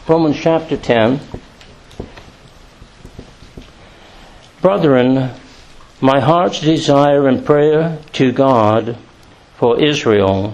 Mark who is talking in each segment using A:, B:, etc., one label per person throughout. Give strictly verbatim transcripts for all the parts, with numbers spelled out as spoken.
A: Romans chapter ten. Brethren, my heart's desire and prayer to God for Israel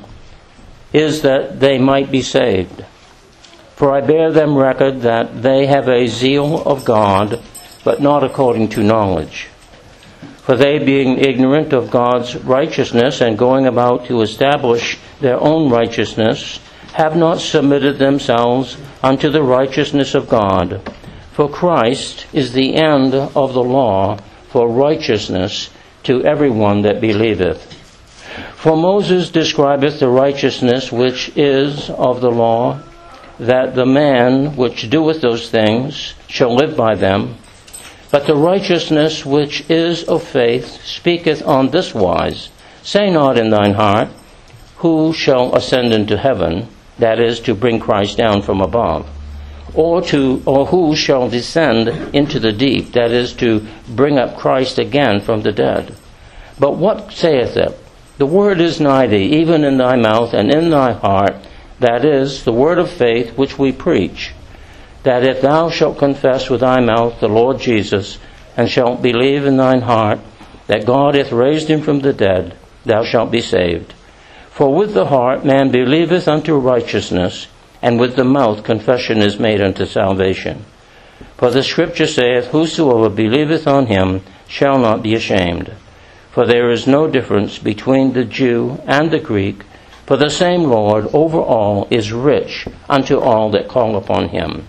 A: is that they might be saved. For I bear them record that they have a zeal of God, but not according to knowledge. For they, being ignorant of God's righteousness and going about to establish their own righteousness, have not submitted themselves unto the righteousness of God. For Christ is the end of the law for righteousness to everyone that believeth. For Moses describeth the righteousness which is of the law, that the man which doeth those things shall live by them. But the righteousness which is of faith speaketh on this wise, Say not in thine heart, Who shall ascend into heaven, that is, to bring Christ down from above, or to or who shall descend into the deep, that is, to bring up Christ again from the dead. But what saith it? The word is nigh thee, even in thy mouth and in thy heart, that is, the word of faith which we preach, that if thou shalt confess with thy mouth the Lord Jesus, and shalt believe in thine heart that God hath raised him from the dead, thou shalt be saved. For with the heart man believeth unto righteousness, and with the mouth confession is made unto salvation. For the Scripture saith, Whosoever believeth on him shall not be ashamed. For there is no difference between the Jew and the Greek, for the same Lord over all is rich unto all that call upon him.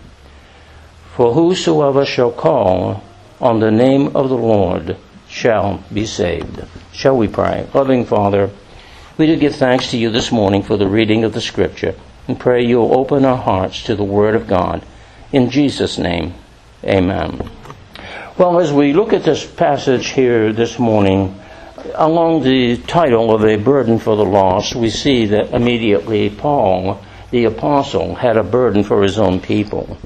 A: For whosoever shall call on the name of the Lord shall be saved. Shall we pray? Loving Father, we do give thanks to you this morning for the reading of the Scripture, and pray you will open our hearts to the Word of God. In Jesus' name, amen. Well, as we look at this passage here this morning, along the title of A Burden for the Lost, we see that immediately Paul, the apostle, had a burden for his own people.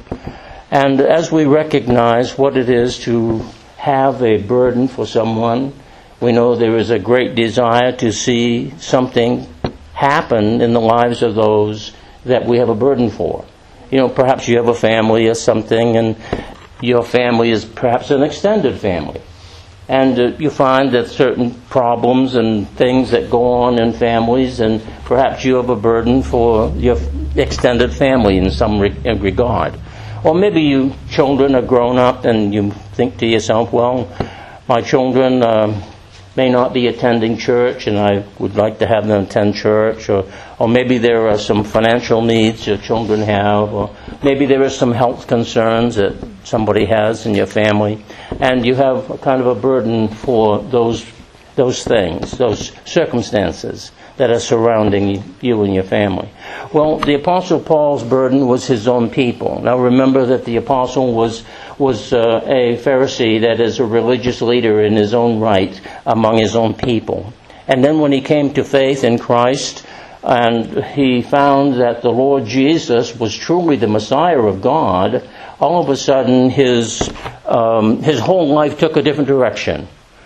A: And as we recognize what it is to have a burden for someone, we know there is a great desire to see something happen in the lives of those that we have a burden for. You know, perhaps you have a family or something, and your family is perhaps an extended family. And uh, you find that certain problems and things that go on in families, and perhaps you have a burden for your extended family in some re- regard. Or maybe you children are grown up and you think to yourself, well, my children uh, may not be attending church, and I would like to have them attend church. Or, or maybe there are some financial needs your children have, or maybe there are some health concerns that somebody has in your family, and you have a kind of a burden for those those things, those circumstances that are surrounding you and your family. Well, the Apostle Paul's burden was his own people. Now remember that the Apostle was was uh, a Pharisee, that is, a religious leader in his own right among his own people. And then when he came to faith in Christ, and he found that the Lord Jesus was truly the Messiah of God, all of a sudden his um, his whole life took a different direction.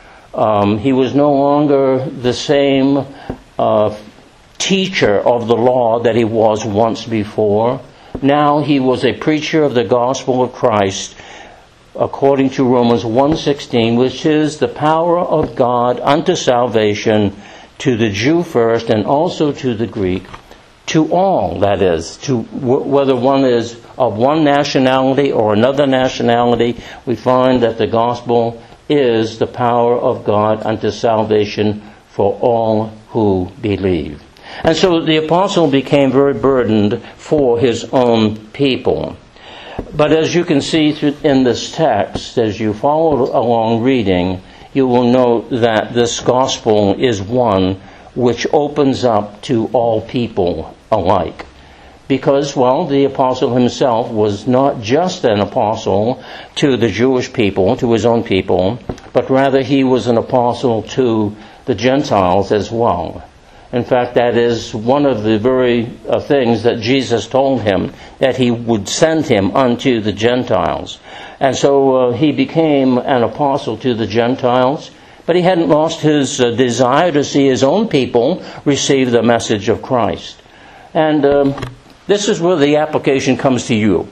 A: Um, he was no longer the same uh, teacher of the law that he was once before. Now he was a preacher of the gospel of Christ, according to Romans one sixteen, which is the power of God unto salvation to the Jew first, and also to the Greek, to all, that is, to w- whether one is of one nationality or another nationality. We find that the gospel is the power of God unto salvation for all who believe. And so the apostle became very burdened for his own people. But as you can see in this text, as you follow along reading, you will note that this gospel is one which opens up to all people alike. Because, well, the apostle himself was not just an apostle to the Jewish people, to his own people, but rather he was an apostle to the Gentiles as well. In fact, that is one of the very uh, things that Jesus told him, that he would send him unto the Gentiles. And so uh, he became an apostle to the Gentiles, but he hadn't lost his uh, desire to see his own people receive the message of Christ. And um, this is where the application comes to you.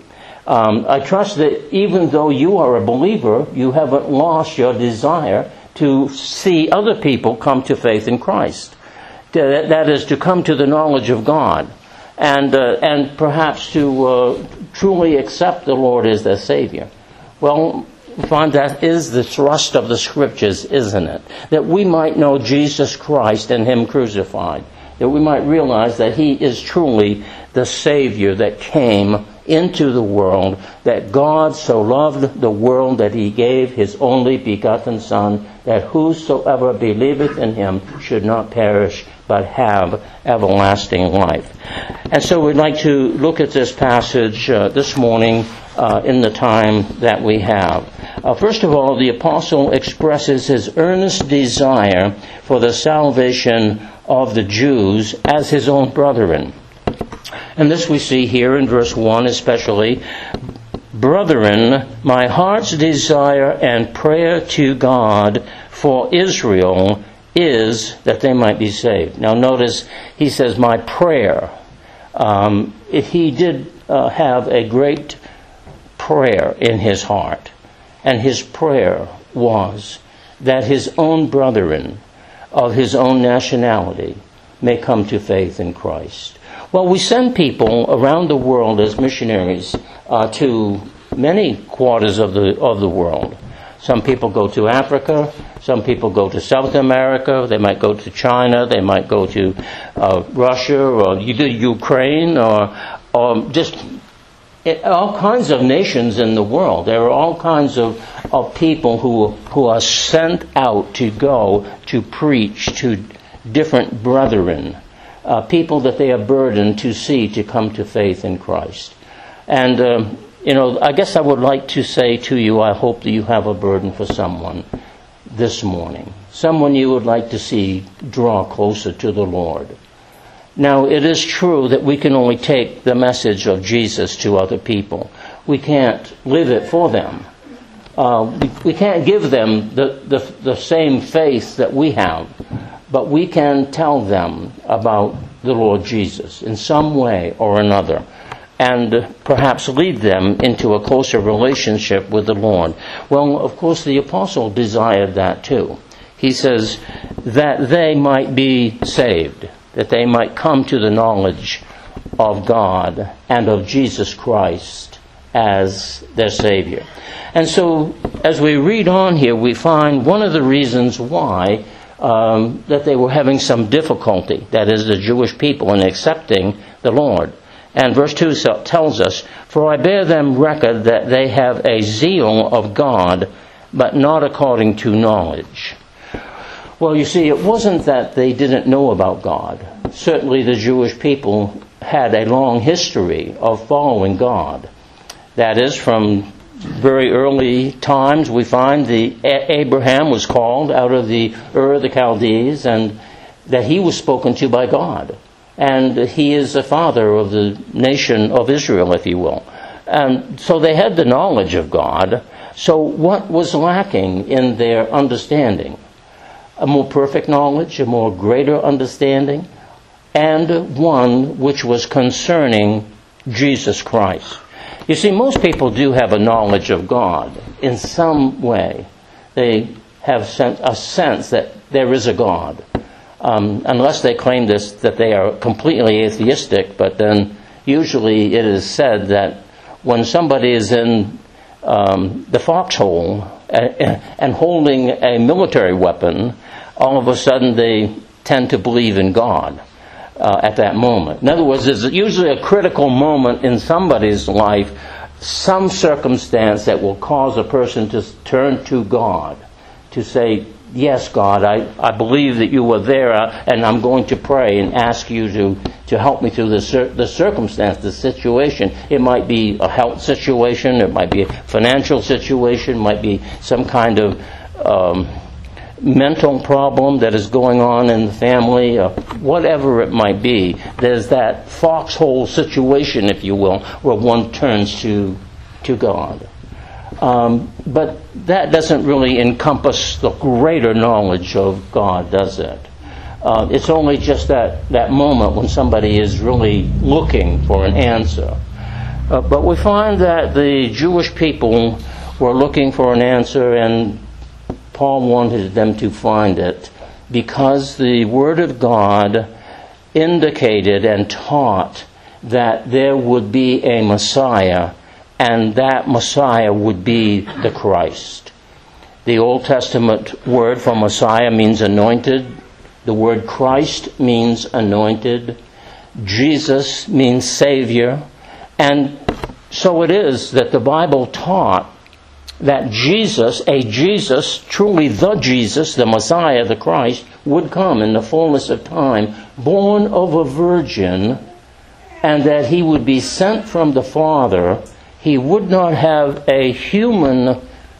A: Um, I trust that even though you are a believer, you haven't lost your desire to see other people come to faith in Christ. That, that is, to come to the knowledge of God, and uh, and perhaps to uh, truly accept the Lord as their Savior. Well, we find that is the thrust of the Scriptures, isn't it? That we might know Jesus Christ and Him crucified. That we might realize that He is truly the Savior that came into the world, that God so loved the world that He gave His only begotten Son, that whosoever believeth in Him should not perish, but have everlasting life. And so we'd like to look at this passage uh, this morning uh, in the time that we have. Uh, first of all, the apostle expresses his earnest desire for the salvation of the Jews as his own brethren. And this we see here in verse one especially. Brethren, my heart's desire and prayer to God for Israel is that they might be saved. Now notice he says, my prayer. Um, he did uh, have a great prayer in his heart. And his prayer was that his own brethren of his own nationality may come to faith in Christ. Well, we send people around the world as missionaries uh, to many quarters of the of the world. Some people go to Africa. Some people go to South America. They might go to China. They might go to uh, Russia or Ukraine or, or just all kinds of nations in the world. There are all kinds of, of people who who are sent out to go to preach to different brethren. Uh, people that they are burdened to see to come to faith in Christ. And, um, you know, I guess I would like to say to you, I hope that you have a burden for someone this morning. Someone you would like to see draw closer to the Lord. Now, it is true that we can only take the message of Jesus to other people. We can't live it for them. Uh, we, we can't give them the, the, the same faith that we have. But we can tell them about the Lord Jesus in some way or another, and perhaps lead them into a closer relationship with the Lord. Well, of course, the apostle desired that too. He says that they might be saved, that they might come to the knowledge of God and of Jesus Christ as their Savior. And so, as we read on here, we find one of the reasons why Um, that they were having some difficulty, that is, the Jewish people, in accepting the Lord. And verse two tells us, for I bear them record that they have a zeal of God, but not according to knowledge. Well, you see, it wasn't that they didn't know about God. Certainly the Jewish people had a long history of following God. That is, from very early times, we find the Abraham was called out of the Ur of the Chaldees, and that he was spoken to by God. And he is the father of the nation of Israel, if you will. And so they had the knowledge of God. So what was lacking in their understanding? A more perfect knowledge, a more greater understanding, and one which was concerning Jesus Christ. You see, most people do have a knowledge of God in some way. They have a sense that there is a God. Um, unless they claim this, that they are completely atheistic, but then usually it is said that when somebody is in um, the foxhole and, and holding a military weapon, all of a sudden they tend to believe in God. Uh, at that moment. In other words, there's usually a critical moment in somebody's life, some circumstance that will cause a person to turn to God, to say, yes, God, I, I believe that you were there, and I'm going to pray and ask you to, to help me through the, cir- the circumstance, the situation. It might be a health situation, it might be a financial situation, it might be some kind of um, mental problem that is going on in the family, or whatever it might be. There's that foxhole situation, if you will, where one turns to to God. Um, but that doesn't really encompass the greater knowledge of God, does it? Uh, it's only just that, that moment when somebody is really looking for an answer. Uh, but we find that the Jewish people were looking for an answer, and Paul wanted them to find it because the Word of God indicated and taught that there would be a Messiah, and that Messiah would be the Christ. The Old Testament word for Messiah means anointed. The word Christ means anointed. Jesus means Savior. And so it is that the Bible taught that Jesus, a Jesus, truly the Jesus, the Messiah, the Christ, would come in the fullness of time, born of a virgin, and that he would be sent from the Father. He would not have a human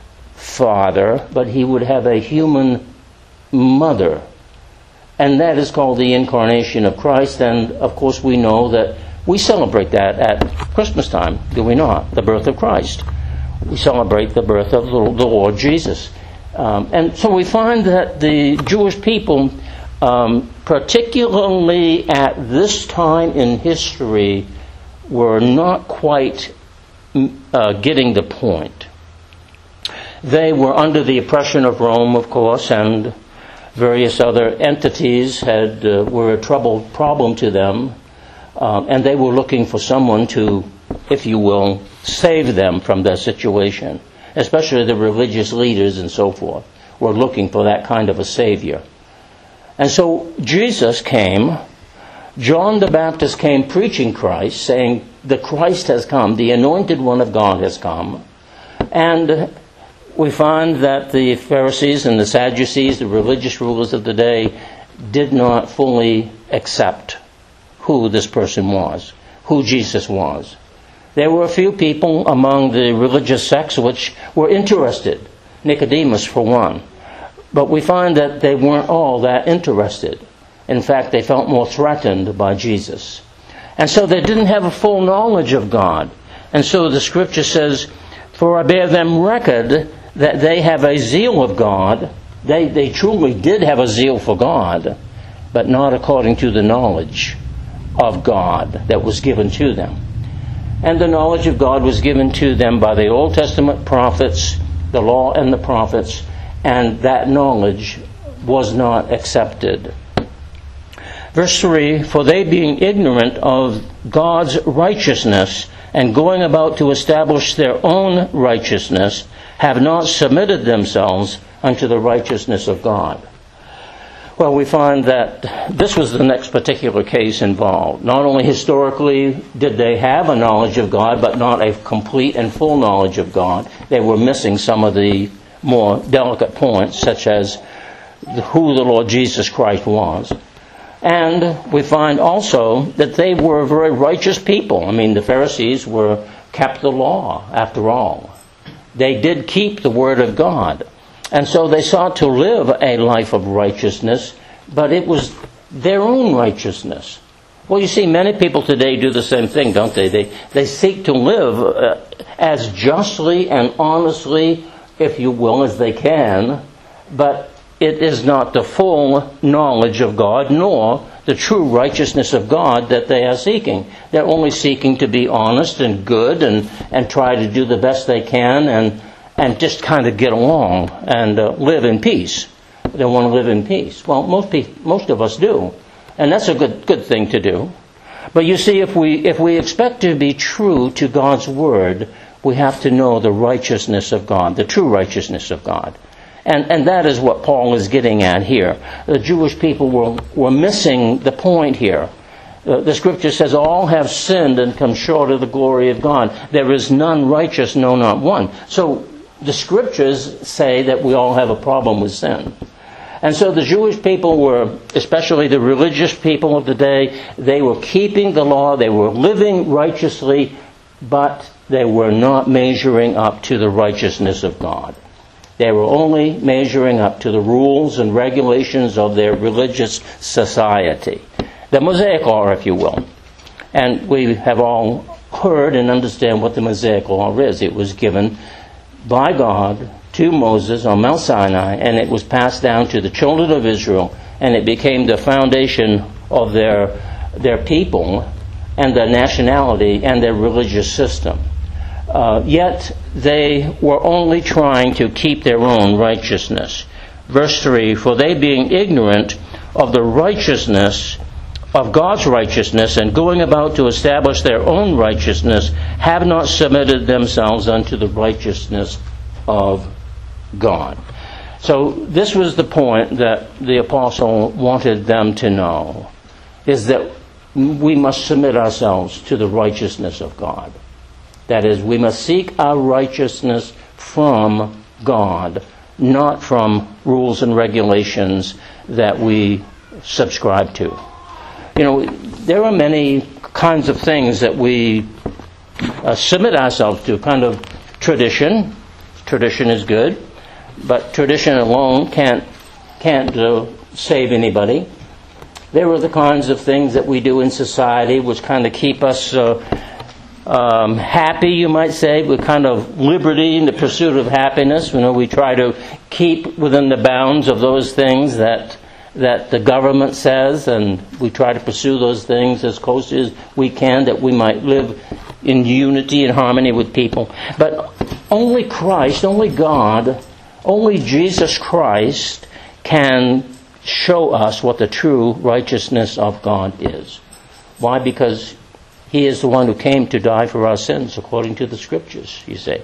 A: father, but he would have a human mother. And that is called the incarnation of Christ. And of course we know that we celebrate that at Christmas time, do we not? The birth of Christ. We celebrate the birth of the Lord Jesus. Um, and so we find that the Jewish people, um, particularly at this time in history, were not quite uh, getting the point. They were under the oppression of Rome, of course, and various other entities had uh, were a troubled problem to them, um, and they were looking for someone to, if you will, save them from their situation. Especially the religious leaders and so forth were looking for that kind of a Savior. And so Jesus came. John the Baptist came preaching Christ, saying, the Christ has come, the anointed one of God has come. And we find that the Pharisees and the Sadducees, the religious rulers of the day, did not fully accept who this person was, who Jesus was. There were a few people among the religious sects which were interested, Nicodemus for one. But we find that they weren't all that interested. In fact, they felt more threatened by Jesus. And so they didn't have a full knowledge of God. And so the Scripture says, for I bear them record that they have a zeal of God. They, they truly did have a zeal for God, but not according to the knowledge of God that was given to them. And the knowledge of God was given to them by the Old Testament prophets, the law and the prophets, and that knowledge was not accepted. Verse three, for they being ignorant of God's righteousness and going about to establish their own righteousness, have not submitted themselves unto the righteousness of God. Well, we find that this was the next particular case involved. Not only historically did they have a knowledge of God, but not a complete and full knowledge of God. They were missing some of the more delicate points, such as who the Lord Jesus Christ was. And we find also that they were very righteous people. I mean, the Pharisees were kept the law, after all. They did keep the Word of God. And so they sought to live a life of righteousness, but it was their own righteousness. Well, you see, many people today do the same thing, don't they? They, they seek to live uh, as justly and honestly, if you will, as they can, but it is not the full knowledge of God, nor the true righteousness of God that they are seeking. They're only seeking to be honest and good and, and try to do the best they can and and just kind of get along and uh, live in peace. They want to live in peace. Well, most people, most of us do, and that's a good good thing to do. But you see, if we if we expect to be true to God's Word, we have to know the righteousness of God, the true righteousness of God. And and that is what Paul is getting at here. The Jewish people were, were missing the point here. Uh, the Scripture says, all have sinned and come short of the glory of God. There is none righteous, no, not one. So the Scriptures say that we all have a problem with sin. And so the Jewish people were, especially the religious people of the day, they were keeping the law, they were living righteously, but they were not measuring up to the righteousness of God. They were only measuring up to the rules and regulations of their religious society. The Mosaic Law, if you will. And we have all heard and understand what the Mosaic Law is. It was given by God to Moses on Mount Sinai, and it was passed down to the children of Israel, and it became the foundation of their their people and their nationality and their religious system. Uh, yet they were only trying to keep their own righteousness. Verse three, for they being ignorant of the righteousness of God's righteousness and going about to establish their own righteousness, have not submitted themselves unto the righteousness of God. So this was the point that the apostle wanted them to know, is that we must submit ourselves to the righteousness of God. That is, we must seek our righteousness from God, not from rules and regulations that we subscribe to. You know, there are many kinds of things that we uh, submit ourselves to, kind of tradition. Tradition is good, but tradition alone can't can't uh, save anybody. There are the kinds of things that we do in society which kind of keep us uh, um, happy, you might say, with kind of liberty in the pursuit of happiness. You know, we try to keep within the bounds of those things that that the government says, and we try to pursue those things as close as we can, that we might live in unity and harmony with people. But only Christ, only God, only Jesus Christ can show us what the true righteousness of God is. Why? Because He is the one who came to die for our sins, according to the Scriptures, you say.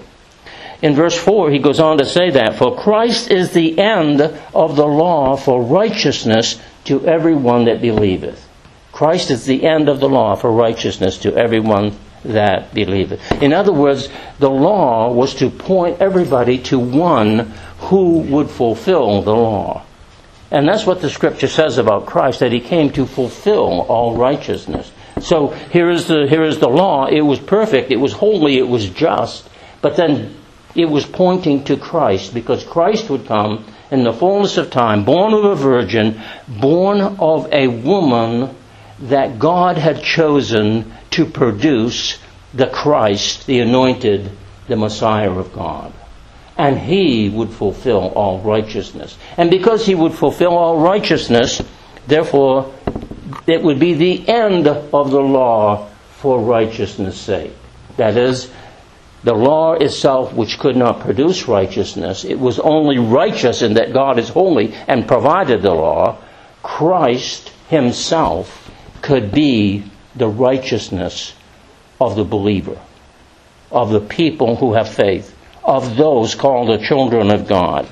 A: In verse four, he goes on to say that, for Christ is the end of the law for righteousness to everyone that believeth. Christ is the end of the law for righteousness to everyone that believeth. In other words, the law was to point everybody to one who would fulfill the law. And that's what the Scripture says about Christ, that He came to fulfill all righteousness. So here is the here is the law. It was perfect, it was holy, it was just, but then it was pointing to Christ, because Christ would come in the fullness of time, born of a virgin, born of a woman that God had chosen to produce the Christ, the anointed, the Messiah of God. And He would fulfill all righteousness. And because He would fulfill all righteousness, therefore, it would be the end of the law for righteousness' sake. That is, the law itself, which could not produce righteousness, it was only righteous in that God is holy and provided the law. Christ Himself could be the righteousness of the believer, of the people who have faith, of those called the children of God.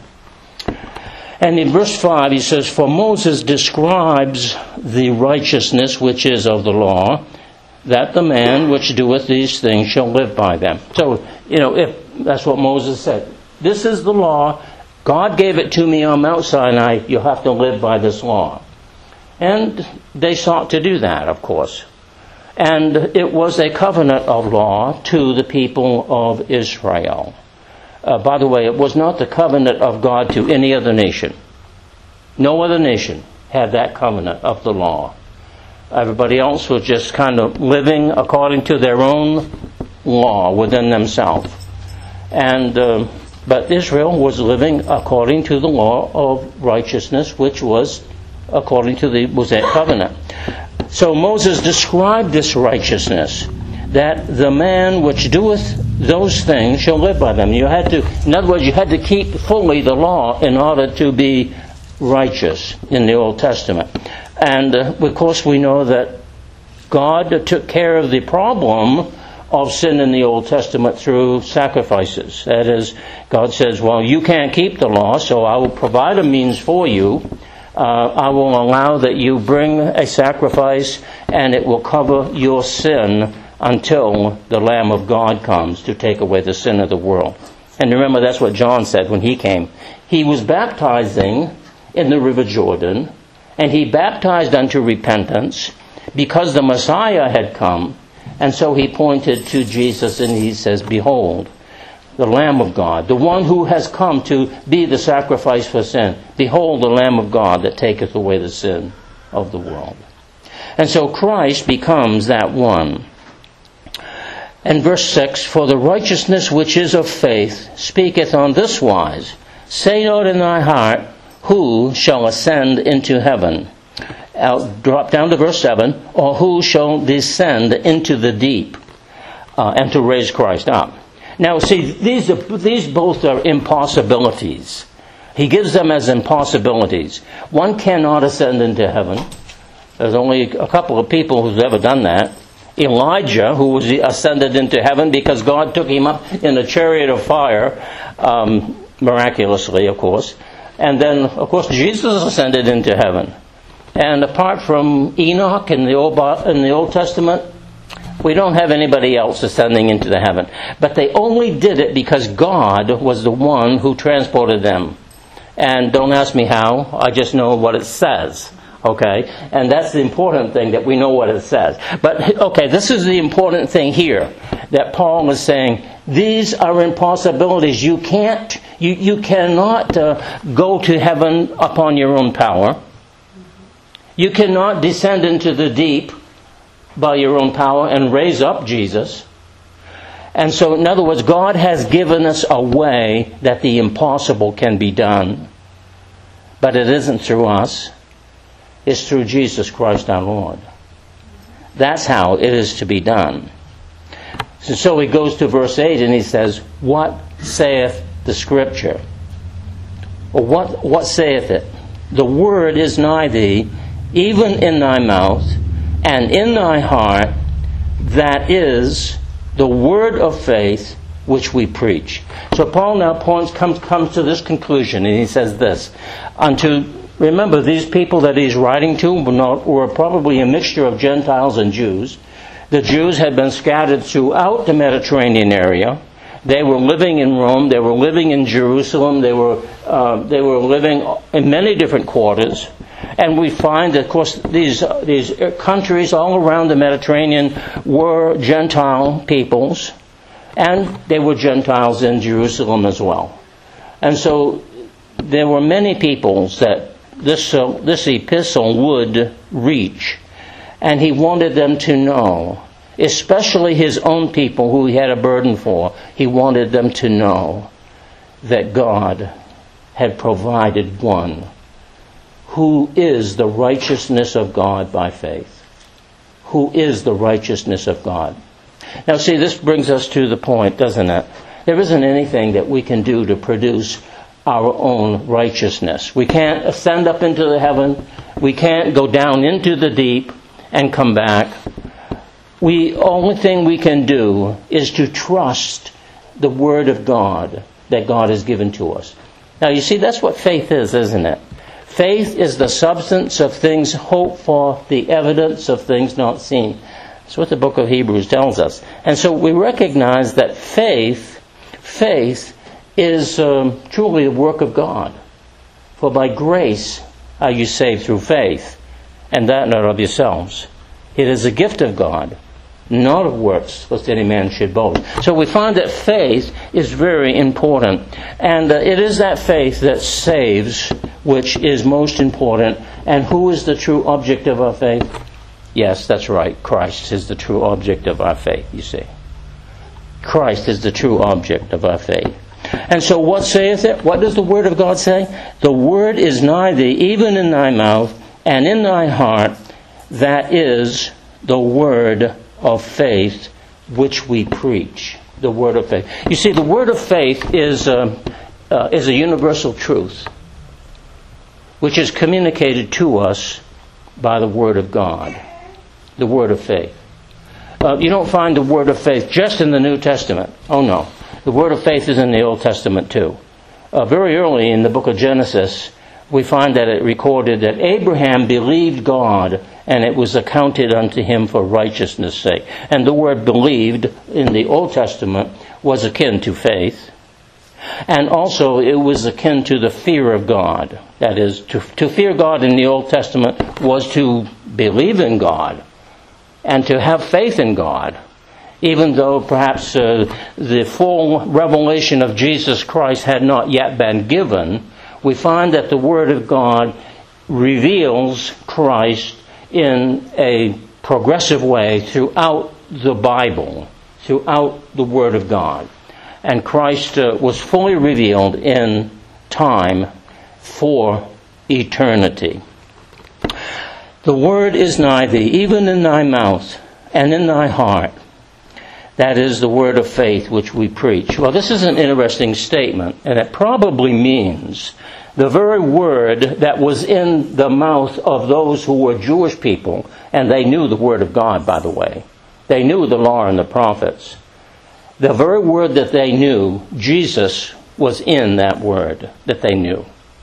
A: And in verse five he says, for Moses describes the righteousness which is of the law, that the man which doeth these things shall live by them. So, you know, if that's what Moses said. This is the law. God gave it to me on Mount Sinai. You have to live by this law. And they sought to do that, of course. And it was a covenant of law to the people of Israel. Uh, by the way, it was not the covenant of God to any other nation. No other nation had that covenant of the law. Everybody else was just kind of living according to their own law within themselves. And uh, but Israel was living according to the law of righteousness, which was according to the Mosaic covenant. So Moses described this righteousness, that the man which doeth those things shall live by them. You had to, in other words, you had to keep fully the law in order to be righteous in the Old Testament. And uh, of course we know that God took care of the problem of sin in the Old Testament through sacrifices. That is, God says, well, you can't keep the law, so I will provide a means for you. Uh, I will allow that you bring a sacrifice, and it will cover your sin until the Lamb of God comes to take away the sin of the world. And remember, that's what John said when he came. He was baptizing in the River Jordan, and he baptized unto repentance because the Messiah had come. And so he pointed to Jesus and he says, behold, the Lamb of God, the one who has come to be the sacrifice for sin. Behold, the Lamb of God that taketh away the sin of the world. And so Christ becomes that one. And verse six, for the righteousness which is of faith speaketh on this wise, say not in thy heart, who shall ascend into heaven? out, drop down to verse seven, or who shall descend into the deep uh, and to raise Christ up. Now, see, these are, these both are impossibilities. He gives them as impossibilities. One cannot ascend into heaven. There's only a couple of people who've ever done that. Elijah, who was ascended into heaven because God took him up in a chariot of fire, um, miraculously, of course. And then, of course, Jesus ascended into heaven. And apart from Enoch in the Old, in the Old Testament, we don't have anybody else ascending into the heaven. But they only did it because God was the one who transported them. And don't ask me how, I just know what it says. Okay? And that's the important thing, that we know what it says. But, okay, this is the important thing here, that Paul is saying, these are impossibilities. You can't, you, you cannot uh, go to heaven upon your own power. You cannot descend into the deep by your own power and raise up Jesus. And so, in other words, God has given us a way that the impossible can be done. But it isn't through us. It's through Jesus Christ our Lord. That's how it is to be done. So, so he goes to verse eight and he says, what saith the Scripture? Or what, what saith it? The word is nigh thee, even in thy mouth, and in thy heart, that is the word of faith which we preach. So Paul now points, comes, comes to this conclusion, and he says this. Unto, remember, these people that he's writing to were, not, were probably a mixture of Gentiles and Jews. The Jews had been scattered throughout the Mediterranean area. They were living in Rome. They were living in Jerusalem. They were uh, they were living in many different quarters. And we find that, of course, these these countries all around the Mediterranean were Gentile peoples, and they were Gentiles in Jerusalem as well. And so there were many peoples that this uh, this epistle would reach, and he wanted them to know, especially his own people who he had a burden for. He wanted them to know that God had provided one who is the righteousness of God by faith. Who is the righteousness of God. Now see, this brings us to the point, doesn't it? There isn't anything that we can do to produce our own righteousness. We can't ascend up into the heaven. We can't go down into the deep and come back. The only thing we can do is to trust the Word of God that God has given to us. Now you see, that's what faith is, isn't it? Faith is the substance of things hoped for, the evidence of things not seen. That's what the book of Hebrews tells us. And so we recognize that faith, faith is um, truly a work of God. For by grace are you saved through faith, and that not of yourselves. It is a gift of God, not of works, lest any man should boast. So we find that faith is very important. And uh, it is that faith that saves, which is most important. And who is the true object of our faith? Yes, that's right. Christ is the true object of our faith, you see. Christ is the true object of our faith. And so what saith it? What does the Word of God say? The Word is nigh thee, even in thy mouth, and in thy heart. That is the Word of faith which we preach. The Word of faith. You see, the Word of faith is uh, uh, is a universal truth which is communicated to us by the Word of God. The Word of faith. Uh, you don't find the Word of faith just in the New Testament. Oh no. The Word of faith is in the Old Testament too. Uh, very early in the book of Genesis, we find that it recorded that Abraham believed God, and it was accounted unto him for righteousness' sake. And the word believed in the Old Testament was akin to faith. And also it was akin to the fear of God. That is, to, to fear God in the Old Testament was to believe in God and to have faith in God. Even though perhaps uh, the full revelation of Jesus Christ had not yet been given, we find that the Word of God reveals Christ in a progressive way throughout the Bible, throughout the Word of God. And Christ uh, was fully revealed in time for eternity. The word is nigh thee, even in thy mouth and in thy heart. That is the word of faith which we preach. Well, this is an interesting statement, and it probably means the very word that was in the mouth of those who were Jewish people, and they knew the word of God, by the way. They knew the law and the prophets. The very word that they knew, Jesus was in that word that they knew.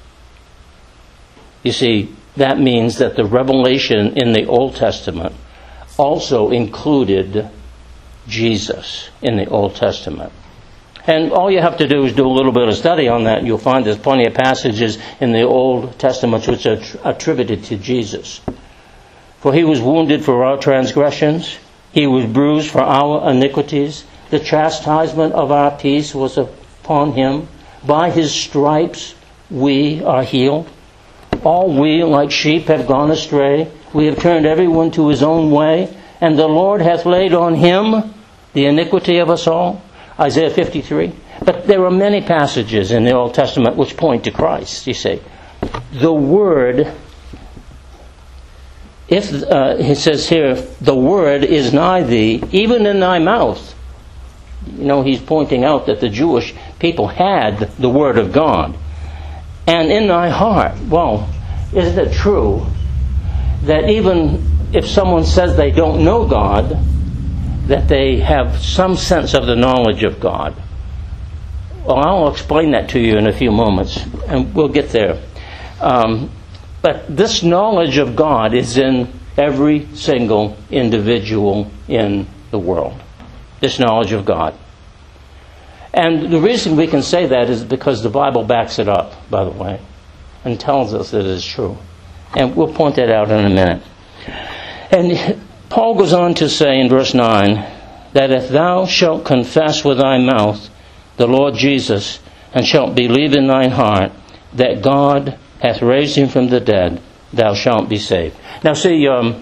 A: You see, that means that the revelation in the Old Testament also included Jesus in the Old Testament. And all you have to do is do a little bit of study on that, and you'll find there's plenty of passages in the Old Testament which are attributed to Jesus. For he was wounded for our transgressions, he was bruised for our iniquities. The chastisement of our peace was upon him. By his stripes we are healed. All we like sheep have gone astray. We have turned everyone to his own way. And the Lord hath laid on him the iniquity of us all. Isaiah fifty-three. But there are many passages in the Old Testament which point to Christ, you see. The word, if uh, it says here, the word is nigh thee, even in thy mouth. You know, he's pointing out that the Jewish people had the word of God. And in thy heart. Well, isn't it true that even if someone says they don't know God, that they have some sense of the knowledge of God? Well, I'll explain that to you in a few moments, and we'll get there. Um, but this knowledge of God is in every single individual in the world. This knowledge of God. And the reason we can say that is because the Bible backs it up, by the way, and tells us that it is true. And we'll point that out in a minute. And Paul goes on to say in verse nine, that if thou shalt confess with thy mouth the Lord Jesus, and shalt believe in thine heart that God hath raised him from the dead, thou shalt be saved. Now see, um,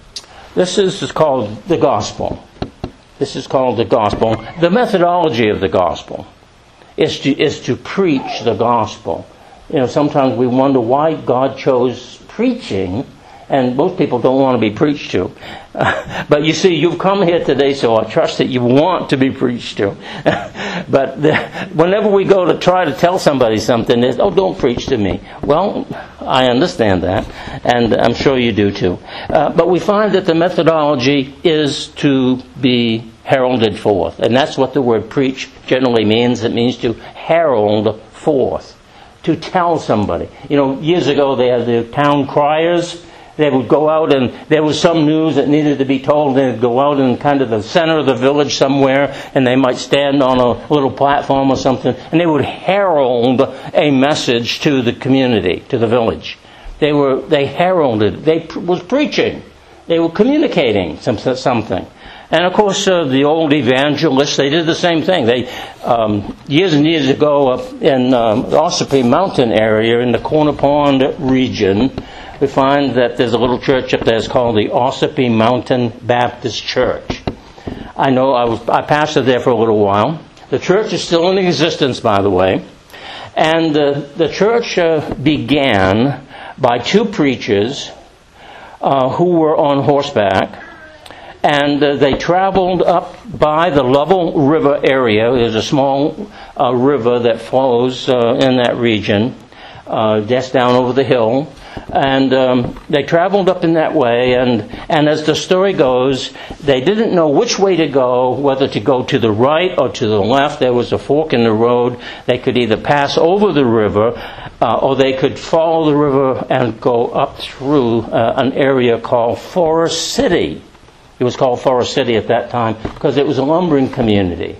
A: this is called the gospel. This is called the gospel. The methodology of the gospel is to is to preach the gospel. You know, sometimes we wonder why God chose preaching, and most people don't want to be preached to. Uh, but you see, you've come here today, so I trust that you want to be preached to. But the, whenever we go to try to tell somebody something, it's, oh, don't preach to me. Well, I understand that, and I'm sure you do too. Uh, but we find that the methodology is to be heralded forth. And that's what the word preach generally means. It means to herald forth, to tell somebody. You know, years ago they had the town criers. They would go out, and there was some news that needed to be told. They'd go out in kind of the center of the village somewhere, and they might stand on a little platform or something, and they would herald a message to the community, to the village. They were they heralded. They pr- was preaching. They were communicating some, something. And of course, uh, the old evangelists, they did the same thing. They um, years and years ago, up in um, the Ossipee Mountain area, in the Corner Pond region, we find that there's a little church up there. It's called the Ossipee Mountain Baptist Church. I know I was I pastored there for a little while. The church is still in existence, by the way. And uh, the church uh, began by two preachers uh, who were on horseback. And uh, they traveled up by the Lovell River area. There's a small uh, river that flows uh, in that region, uh, just down over the hill. And um, they traveled up in that way, and, and as the story goes, they didn't know which way to go, whether to go to the right or to the left. There was a fork in the road. They could either pass over the river, uh, or they could follow the river and go up through uh, an area called Forest City. It was called Forest City at that time because it was a lumbering community.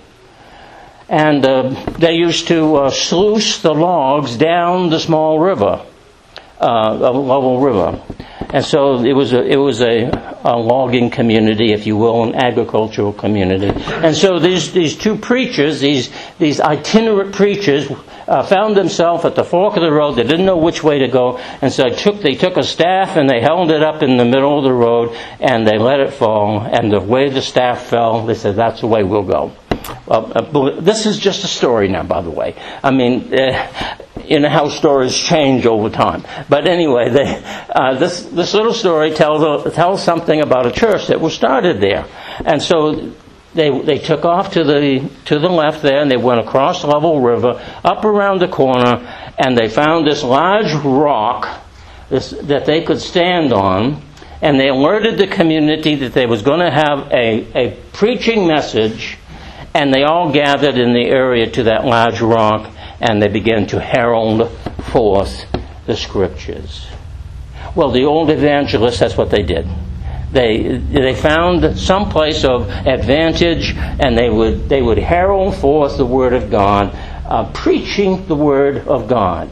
A: And uh, they used to uh, sluice the logs down the small river. Uh, Lovell River, and so it was a it was a, a logging community, if you will, an agricultural community. And so these these two preachers, these these itinerant preachers, uh, found themselves at the fork of the road. They didn't know which way to go, and so they took they took a staff and they held it up in the middle of the road and they let it fall. And the way the staff fell, they said, "That's the way we'll go." Uh, this is just a story now, by the way. I mean, uh, you know how stories change over time. But anyway, they, uh, this this little story tells tells something about a church that was started there, and so they they took off to the to the left there, and they went across Level River, up around the corner, and they found this large rock this, that they could stand on, and they alerted the community that they was going to have a, a preaching message, and they all gathered in the area to that large rock, and they began to herald forth the Scriptures. Well, the old evangelists, that's what they did. They they found some place of advantage, and they would they would herald forth the Word of God, uh, preaching the Word of God.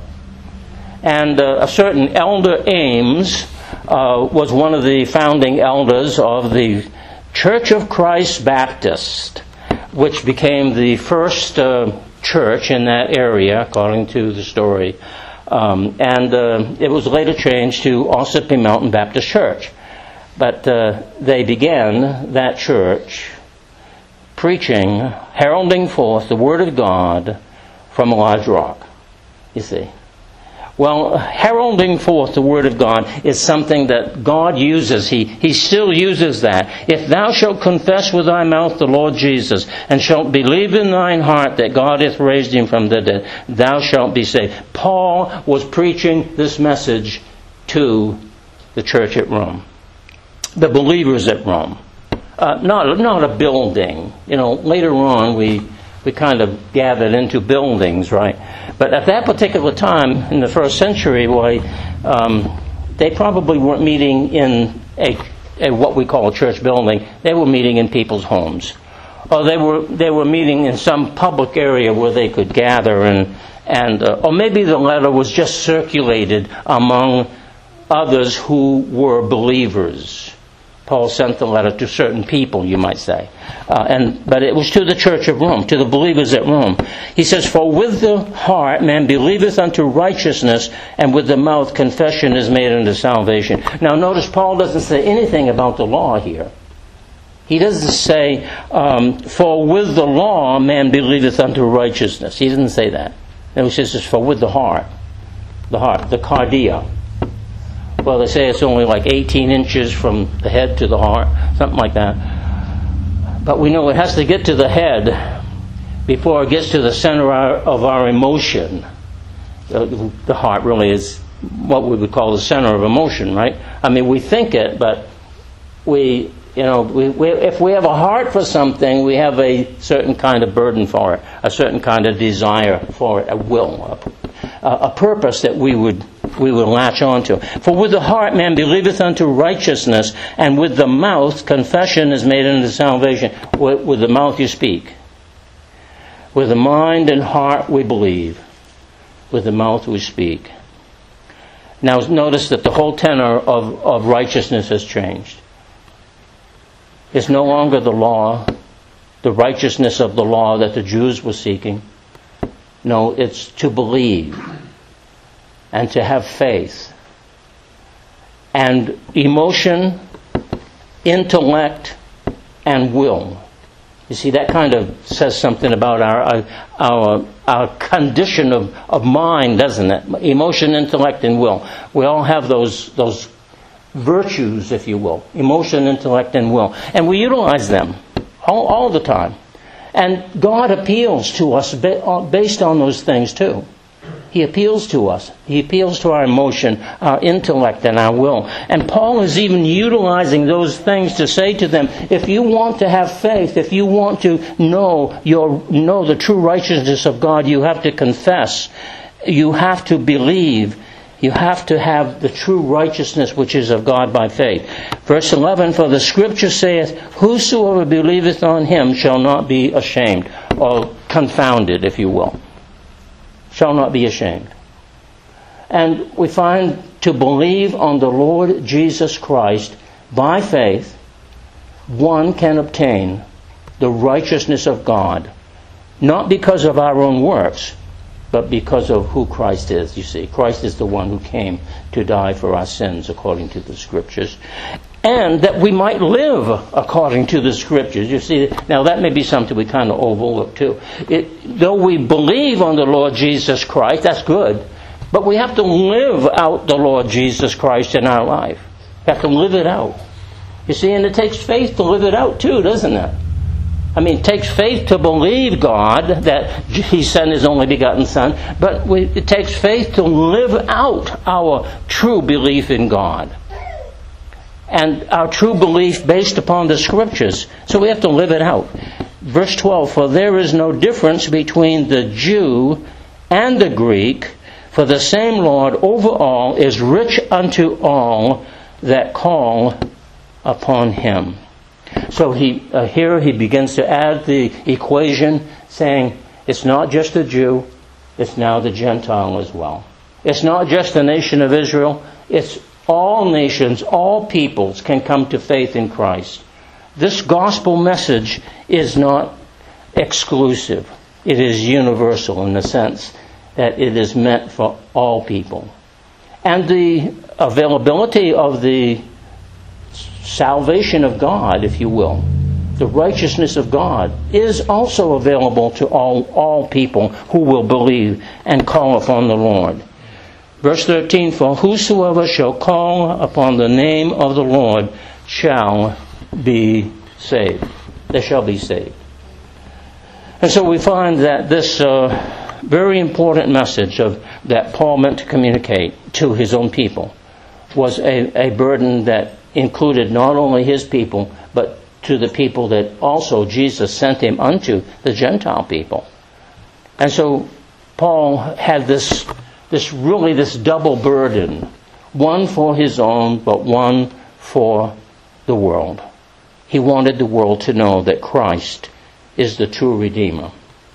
A: And uh, a certain Elder Ames uh, was one of the founding elders of the Church of Christ Baptist, which became the first uh, church in that area, according to the story. Um, and uh, it was later changed to Ossipee Mountain Baptist Church. But uh, they began that church preaching, heralding forth the Word of God from a large rock, you see. Well, heralding forth the Word of God is something that God uses. He, he still uses that. If thou shalt confess with thy mouth the Lord Jesus, and shalt believe in thine heart that God hath raised him from the dead, thou shalt be saved. Paul was preaching this message to the church at Rome, the believers at Rome. Uh, not, not a building. You know, later on we... We kind of gathered into buildings, right? But at that particular time, in the first century, why um, they probably weren't meeting in a, a what we call a church building. They were meeting in people's homes, or they were they were meeting in some public area where they could gather, and and uh, or maybe the letter was just circulated among others who were believers. Paul sent the letter to certain people, you might say. Uh, and But it was to the church of Rome, to the believers at Rome. He says, for with the heart man believeth unto righteousness, and with the mouth confession is made unto salvation. Now notice Paul doesn't say anything about the law here. He doesn't say, um, for with the law man believeth unto righteousness. He doesn't say that. No, he says it's for with the heart. The heart, the cardia. Well, they say it's only like eighteen inches from the head to the heart, something like that. But we know it has to get to the head before it gets to the center of our emotion. The, the heart really is what we would call the center of emotion, right? I mean, we think it, but we, you know, we, we, if we have a heart for something, we have a certain kind of burden for it, a certain kind of desire for it, a will, a, a purpose that we would we would latch on to. For with the heart man believeth unto righteousness, and with the mouth confession is made unto salvation. With, with the mouth you speak. With the mind and heart we believe. With the mouth we speak. Now notice that the whole tenor of, of righteousness has changed. It's no longer the law, the righteousness of the law that the Jews were seeking. No, it's to believe and to have faith. And emotion, intellect, and will. You see, that kind of says something about our our our condition of, of mind, doesn't it? Emotion, intellect, and will. We all have those those virtues, if you will. Emotion, intellect, and will. And we utilize them all, all the time. And God appeals to us based on those things too. He appeals to us. He appeals to our emotion, our intellect, and our will. And Paul is even utilizing those things to say to them, if you want to have faith, if you want to know your know the true righteousness of God, you have to confess. You have to believe. You have to have the true righteousness which is of God by faith. Verse eleven, for the Scripture saith, whosoever believeth on him shall not be ashamed, or confounded, if you will. Shall not be ashamed. And we find to believe on the Lord Jesus Christ by faith, one can obtain the righteousness of God, not because of our own works, but because of who Christ is, you see. Christ is the one who came to die for our sins, according to the Scriptures. and that we might live according to the Scriptures. You see, now that may be something we kind of overlook too. It, though we believe on the Lord Jesus Christ, that's good, but we have to live out the Lord Jesus Christ in our life. We have to live it out. You see, and it takes faith to live it out too, doesn't it? I mean, it takes faith to believe God that He sent His only begotten Son, but we, it takes faith to live out our true belief in God. And our true belief based upon the Scriptures. So we have to live it out. Verse twelve, for there is no difference between the Jew and the Greek, for the same Lord over all is rich unto all that call upon Him. So he uh, here he begins to add the equation, saying it's not just the Jew, it's now the Gentile as well. It's not just the nation of Israel, it's all nations, all peoples can come to faith in Christ. This gospel message is not exclusive. It is universal in the sense that it is meant for all people. And the availability of the salvation of God, if you will, the righteousness of God, is also available to all, all people who will believe and call upon the Lord. Verse thirteen, for whosoever shall call upon the name of the Lord shall be saved. They shall be saved. And so we find that this uh, very important message of that Paul meant to communicate to his own people was a, a burden that included not only his people, but to the people that also Jesus sent him unto, the Gentile people. And so Paul had this This really this double burden, one for his own, but one for the world. He wanted the world to know that Christ is the true Redeemer.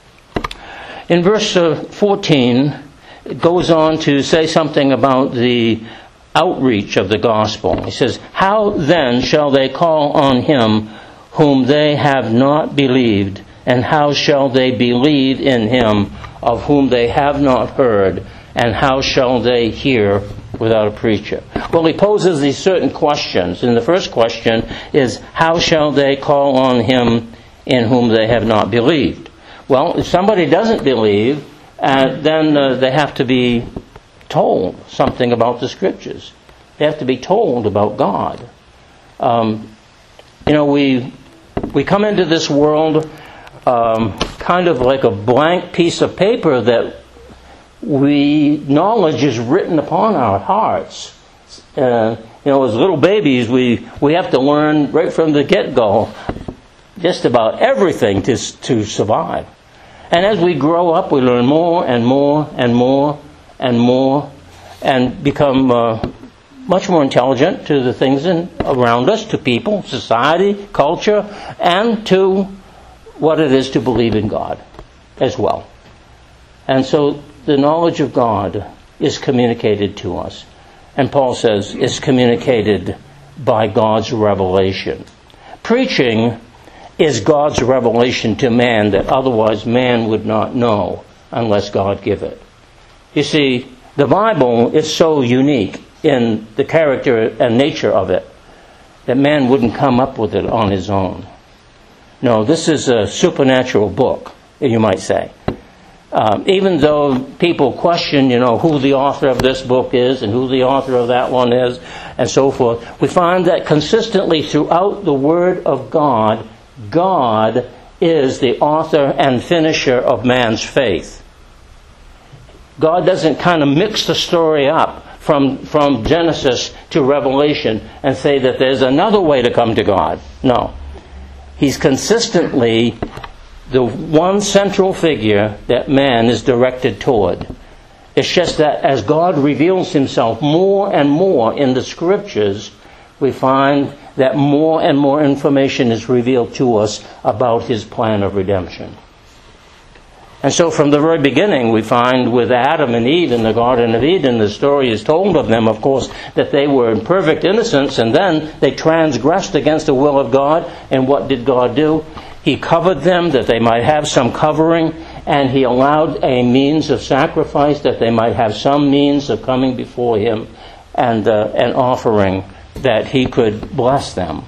A: In verse fourteen, it goes on to say something about the outreach of the gospel. He says, how then shall they call on him whom they have not believed? And how shall they believe in him of whom they have not heard? And how shall they hear without a preacher? Well, he poses these certain questions. And the first question is, how shall they call on him in whom they have not believed? Well, if somebody doesn't believe, uh, then uh, they have to be told something about the Scriptures. They have to be told about God. Um, you know, we we come into this world um, kind of like a blank piece of paper that we knowledge is written upon our hearts. Uh, you know, as little babies, we, we have to learn right from the get-go just about everything to to survive. And as we grow up, we learn more and more and more and more, and become uh, much more intelligent to the things in, around us, to people, society, culture, and to what it is to believe in God as well. And so the knowledge of God is communicated to us. And Paul says it's communicated by God's revelation. Preaching is God's revelation to man that otherwise man would not know unless God give it. You see, the Bible is so unique in the character and nature of it that man wouldn't come up with it on his own. No, this is a supernatural book, you might say. Um, even though people question, you know, who the author of this book is and who the author of that one is and so forth, we find that consistently throughout the Word of God, God is the author and finisher of man's faith. God doesn't kind of mix the story up from, from Genesis to Revelation and say that there's another way to come to God. No. He's consistently the one central figure that man is directed toward. It's just that as God reveals himself more and more in the Scriptures, we find that more and more information is revealed to us about his plan of redemption. And so from the very beginning, we find with Adam and Eve in the Garden of Eden, the story is told of them, of course, that they were in perfect innocence, and then they transgressed against the will of God. And what did God do? He covered them that they might have some covering, and he allowed a means of sacrifice that they might have some means of coming before him and uh, and offering that he could bless them.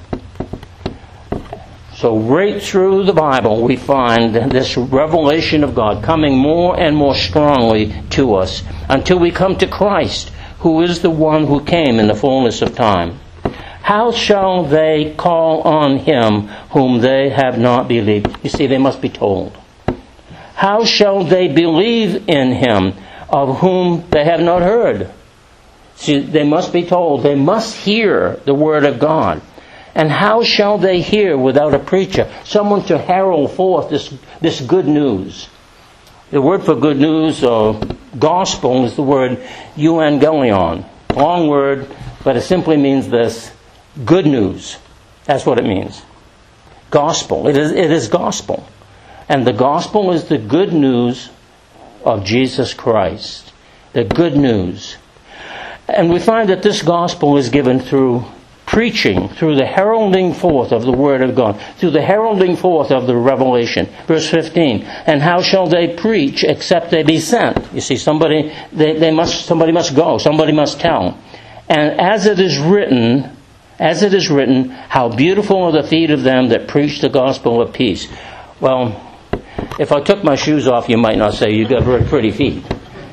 A: So right through the Bible we find this revelation of God coming more and more strongly to us until we come to Christ, who is the one who came in the fullness of time. How shall they call on him whom they have not believed? You see, they must be told. How shall they believe in him of whom they have not heard? See, they must be told. They must hear the word of God. And how shall they hear without a preacher? Someone to herald forth this, this good news. The word for good news or gospel is the word euangelion. Long word, but it simply means this: good news. That's what it means. Gospel. It is, it is gospel. And the gospel is the good news of Jesus Christ. The good news. And we find that this gospel is given through preaching, through the heralding forth of the Word of God, through the heralding forth of the revelation. Verse fifteen, and how shall they preach except they be sent? You see, somebody they, they must somebody must go, somebody must tell. And as it is written, as it is written, how beautiful are the feet of them that preach the gospel of peace. Well, if I took my shoes off, you might not say you got very pretty feet.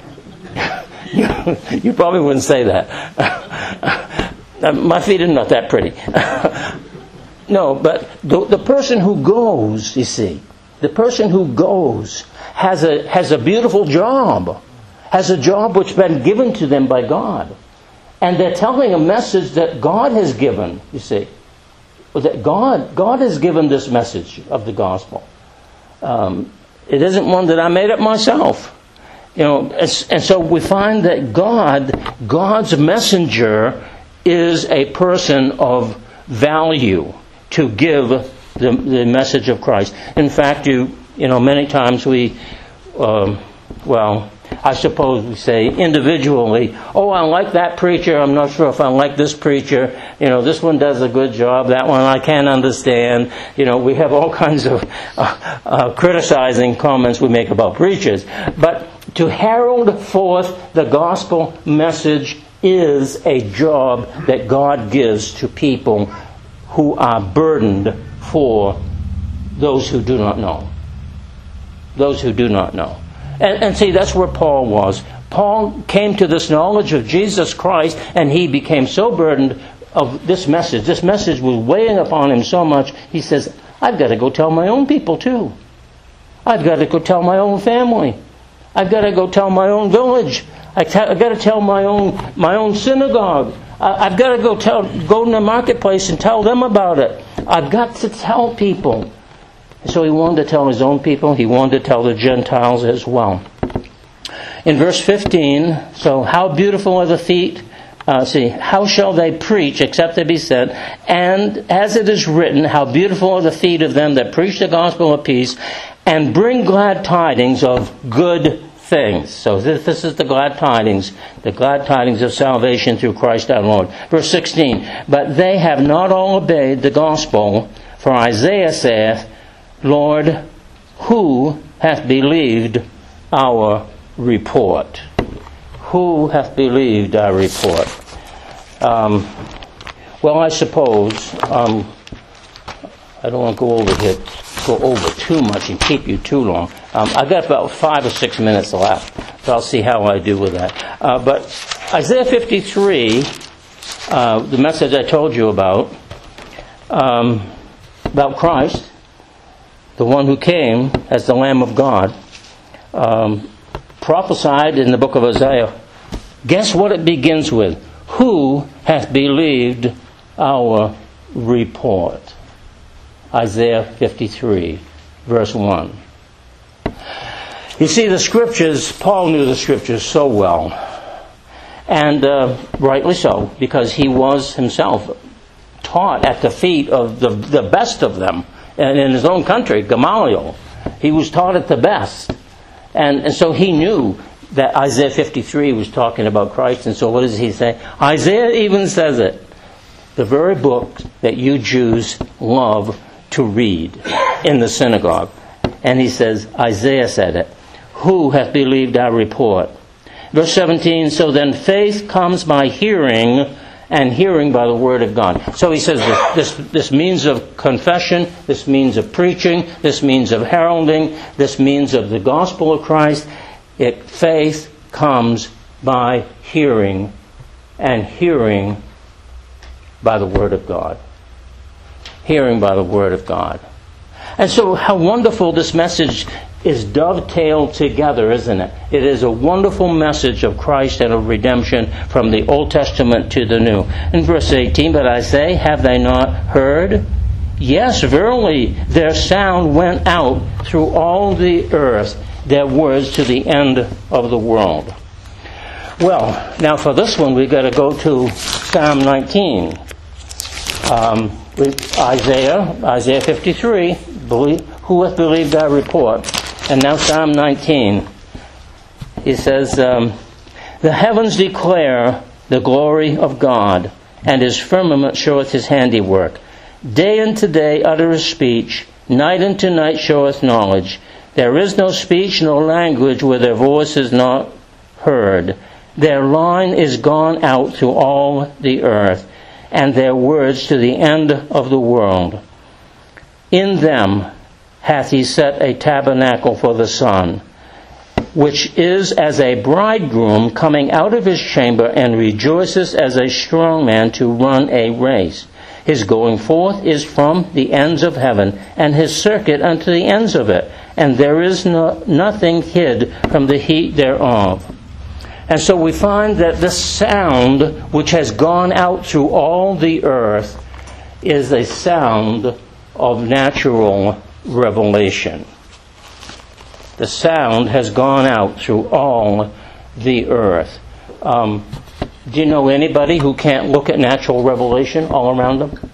A: you, you probably wouldn't say that. My feet are not that pretty. No, but the, the person who goes, you see, the person who goes has a has a beautiful job, has a job which has been given to them by God. And they're telling a message that God has given, you see. That God, God has given this message of the gospel. Um, it isn't one that I made up myself. You know, and, and so we find that God, God's messenger is a person of value to give the, the message of Christ. In fact, you you know, many times we, um, well, I suppose we say individually, oh, I like that preacher, I'm not sure if I like this preacher, you know, this one does a good job, that one I can't understand. You know, we have all kinds of uh, uh, criticizing comments we make about preachers. But to herald forth the gospel message is a job that God gives to people who are burdened for those who do not know. Those who do not know. And, and see, that's where Paul was. Paul came to this knowledge of Jesus Christ, and he became so burdened of this message. This message was weighing upon him so much, he says, I've got to go tell my own people too. I've got to go tell my own family. I've got to go tell my own village. I've got to tell my own my own synagogue. I've got to go tell, go in the marketplace and tell them about it. I've got to tell people. So he wanted to tell his own people. He wanted to tell the Gentiles as well. In verse fifteen, so how beautiful are the feet. Uh, see, how shall they preach except they be sent? And as it is written, how beautiful are the feet of them that preach the gospel of peace and bring glad tidings of good things. So this, this is the glad tidings, the glad tidings of salvation through Christ our Lord. Verse sixteen, but they have not all obeyed the gospel, for Isaiah saith, Lord, who hath believed our report? Who hath believed our report? Um, well, I suppose, um, I don't want to go over here, go over too much and keep you too long. Um, I've got about five or six minutes left, so I'll see how I do with that. Uh, but Isaiah fifty-three, uh, the message I told you about, um, about Christ, the one who came as the Lamb of God, um, prophesied in the book of Isaiah. Guess what it begins with? Who hath believed our report? Isaiah fifty-three, verse one. You see, the Scriptures, Paul knew the Scriptures so well. And uh, rightly so, because he was himself taught at the feet of the, the best of them. And in his own country, Gamaliel, he was taught at the best. And, and so he knew that Isaiah fifty-three was talking about Christ. And so what does he say? Isaiah even says it. The very book that you Jews love to read in the synagogue. And he says, Isaiah said it. Who hath believed our report? Verse seventeen, so then faith comes by hearing, and hearing by the word of God. So he says this, this, this means of confession, this means of preaching, this means of heralding, this means of the gospel of Christ. It, faith comes by hearing, and hearing by the word of God. Hearing by the word of God. And so how wonderful this message is dovetailed together, isn't it? It is a wonderful message of Christ and of redemption from the Old Testament to the New. In verse eighteen, but I say, have they not heard? Yes, verily, their sound went out through all the earth, their words to the end of the world. Well, now for this one we've got to go to Psalm nineteen. Um, Isaiah, Isaiah fifty-three, believe, who hath believed our report? And now Psalm nineteen. He says, um, the heavens declare the glory of God, and his firmament showeth his handiwork. Day unto day uttereth speech, night unto night showeth knowledge. There is no speech nor language where their voice is not heard. Their line is gone out through all the earth, and their words to the end of the world. In them hath he set a tabernacle for the sun, which is as a bridegroom coming out of his chamber, and rejoices as a strong man to run a race. His going forth is from the ends of heaven, and his circuit unto the ends of it, and there is no, nothing hid from the heat thereof. And so we find that the sound which has gone out through all the earth is a sound of natural revelation. The sound has gone out through all the earth. Um, do you know anybody who can't look at natural revelation all around them?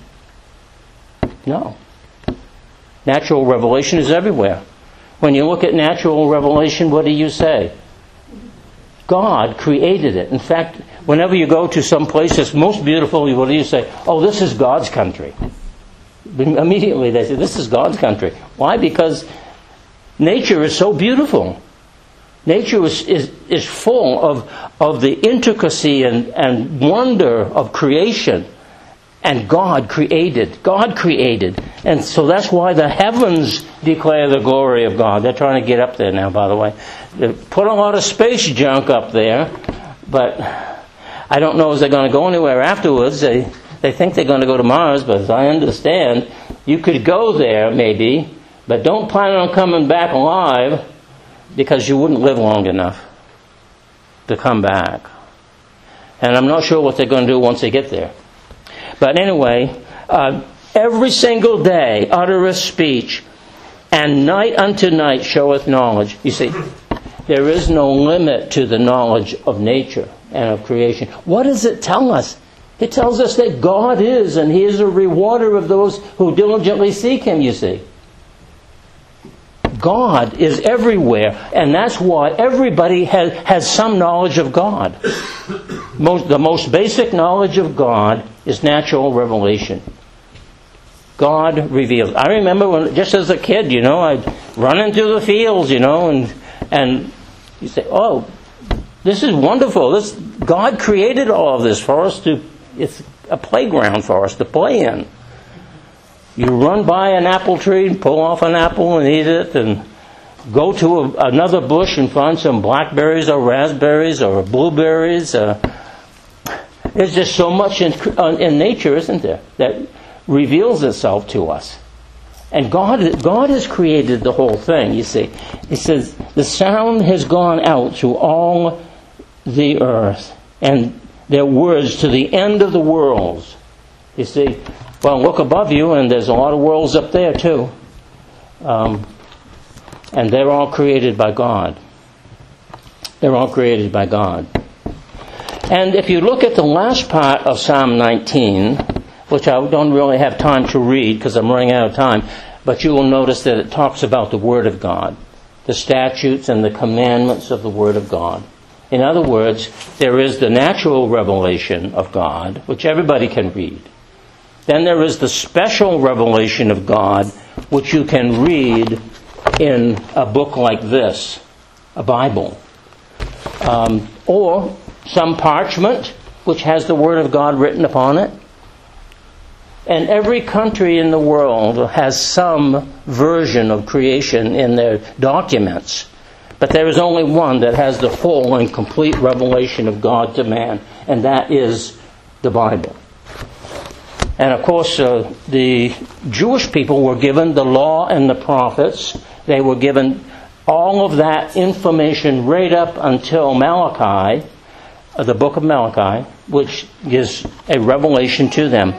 A: No. Natural revelation is everywhere. When you look at natural revelation, what do you say? God created it. In fact, whenever you go to some place that's most beautiful, what do you say? Oh, this is God's country. Immediately they say, this is God's country. Why? Because nature is so beautiful. Nature is, is, is full of, of the intricacy and, and wonder of creation. And God created. God created. And so that's why the heavens declare the glory of God. They're trying to get up there now, by the way. They put a lot of space junk up there, but I don't know if they're going to go anywhere afterwards. They, they think they're going to go to Mars, but as I understand, you could go there maybe, but don't plan on coming back alive, because you wouldn't live long enough to come back. And I'm not sure what they're going to do once they get there. But anyway, uh, every single day uttereth speech, and night unto night showeth knowledge. You see, there is no limit to the knowledge of nature and of creation. What does it tell us? It tells us that God is, and He is a rewarder of those who diligently seek Him, you see. God is everywhere, and that's why everybody has, has some knowledge of God. Most, the most basic knowledge of God is natural revelation. God reveals. I remember when, just as a kid, you know, I'd run into the fields, you know, and and you say, "Oh, this is wonderful. This God created all of this for us to. It's a playground for us to play in." You run by an apple tree and pull off an apple and eat it, and go to a, another bush and find some blackberries or raspberries or blueberries. Uh, there's just so much in, uh, in nature, isn't there, that reveals itself to us. And God, God has created the whole thing, you see. He says, the sound has gone out through all the earth, and their words to the end of the worlds. You see, well, look above you, and there's a lot of worlds up there too. Um, and they're all created by God. They're all created by God. And if you look at the last part of Psalm nineteen, which I don't really have time to read because I'm running out of time, but you will notice that it talks about the Word of God, the statutes and the commandments of the Word of God. In other words, there is the natural revelation of God, which everybody can read. Then there is the special revelation of God, which you can read in a book like this, a Bible. Um, or some parchment, which has the Word of God written upon it. And every country in the world has some version of creation in their documents. But there is only one that has the full and complete revelation of God to man, and that is the Bible. And of course, uh, the Jewish people were given the law and the prophets. They were given all of that information right up until Malachi, uh, the book of Malachi, which gives a revelation to them.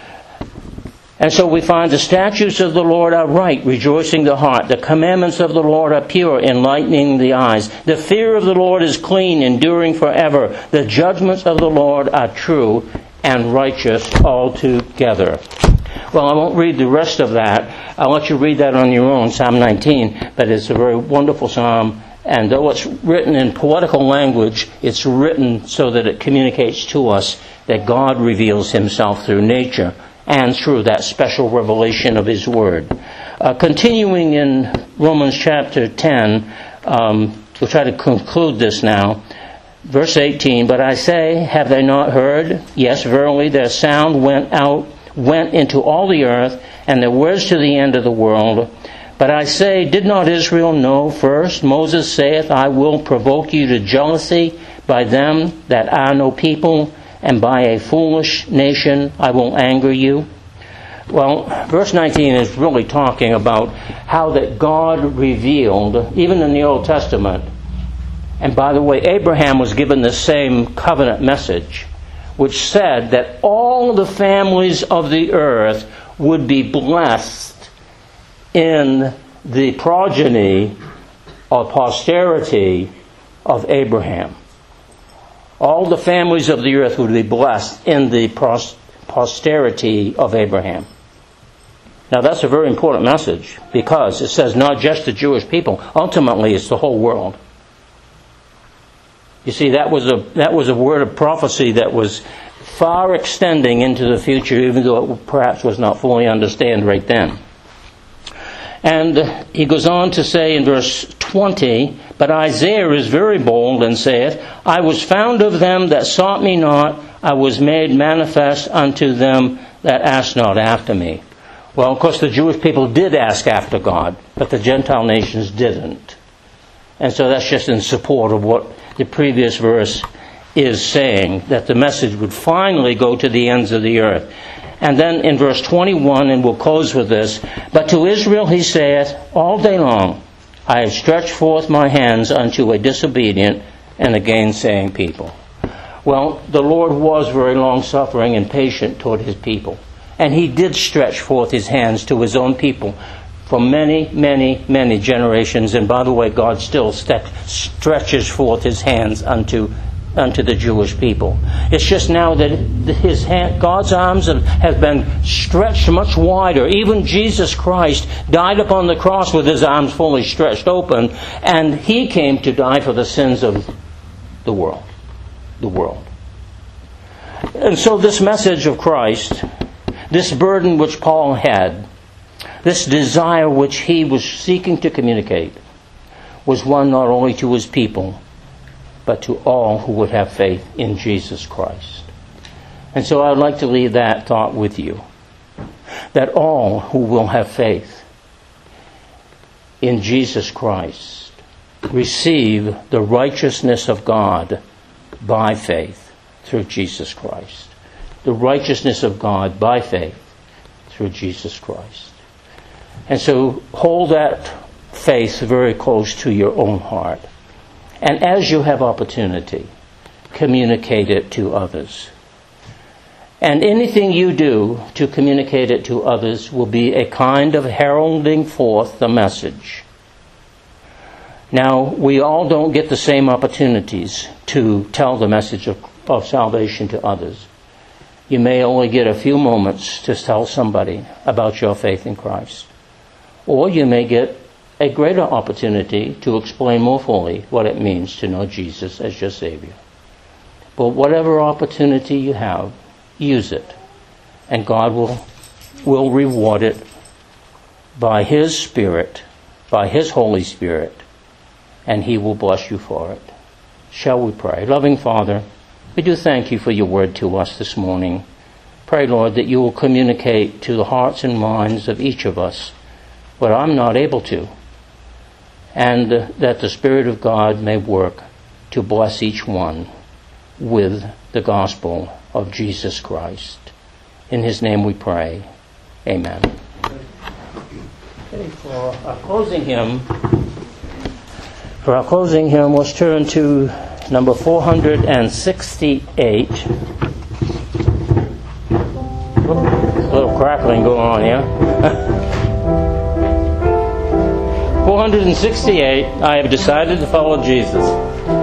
A: And so we find the statutes of the Lord are right, rejoicing the heart. The commandments of the Lord are pure, enlightening the eyes. The fear of the Lord is clean, enduring forever. The judgments of the Lord are true and righteous altogether. Well, I won't read the rest of that. I'll let you read that on your own, Psalm nineteen. But it's a very wonderful psalm. And though it's written in poetical language, it's written so that it communicates to us that God reveals Himself through nature and through that special revelation of His Word. Uh, continuing in Romans chapter ten, um, we'll try to conclude this now. Verse eighteen, but I say, have they not heard? Yes, verily, their sound went out, went into all the earth, and their words to the end of the world. But I say, did not Israel know first? Moses saith, I will provoke you to jealousy by them that are no people, and by a foolish nation I will anger you. Well, verse nineteen is really talking about how that God revealed, even in the Old Testament. And by the way, Abraham was given the same covenant message, which said that all the families of the earth would be blessed in the progeny or posterity of Abraham. All the families of the earth would be blessed in the posterity of Abraham. Now that's a very important message, because it says not just the Jewish people, ultimately it's the whole world. You see, that was a that was a word of prophecy that was far extending into the future, even though it perhaps was not fully understood right then. And he goes on to say in verse twenty, but Isaiah is very bold and saith, I was found of them that sought me not, I was made manifest unto them that asked not after me. Well, of course, the Jewish people did ask after God, but the Gentile nations didn't. And so that's just in support of what the previous verse is saying, that the message would finally go to the ends of the earth. And then in verse twenty-one, and we'll close with this, but to Israel he saith, all day long I have stretched forth my hands unto a disobedient and a gainsaying people. Well, the Lord was very long-suffering and patient toward His people. And He did stretch forth His hands to His own people for many, many, many generations. And by the way, God still st- stretches forth His hands unto unto the Jewish people. It's just now that His hand, God's arms have, have been stretched much wider. Even Jesus Christ died upon the cross with His arms fully stretched open, and He came to die for the sins of the world. The world. And so this message of Christ, this burden which Paul had, this desire which he was seeking to communicate, was one not only to his people, but to all who would have faith in Jesus Christ. And so I would like to leave that thought with you, that all who will have faith in Jesus Christ receive the righteousness of God by faith through Jesus Christ. The righteousness of God by faith through Jesus Christ. And so hold that faith very close to your own heart. And as you have opportunity, communicate it to others. And anything you do to communicate it to others will be a kind of heralding forth the message. Now, we all don't get the same opportunities to tell the message of, of salvation to others. You may only get a few moments to tell somebody about your faith in Christ. Or you may get a greater opportunity to explain more fully what it means to know Jesus as your Savior. But whatever opportunity you have, use it. And God will, will reward it by His Spirit, by His Holy Spirit, and He will bless you for it. Shall we pray? Loving Father, We do thank you for your word to us this morning. Pray, Lord, that you will communicate to the hearts and minds of each of us what I'm not able to, and that the Spirit of God may work to bless each one with the gospel of Jesus Christ. In his name we pray. Amen. Okay, for our closing hymn, for our closing hymn, let's turn to number four hundred sixty-eight. A little crackling going on here. four hundred sixty-eight, I have decided to follow Jesus.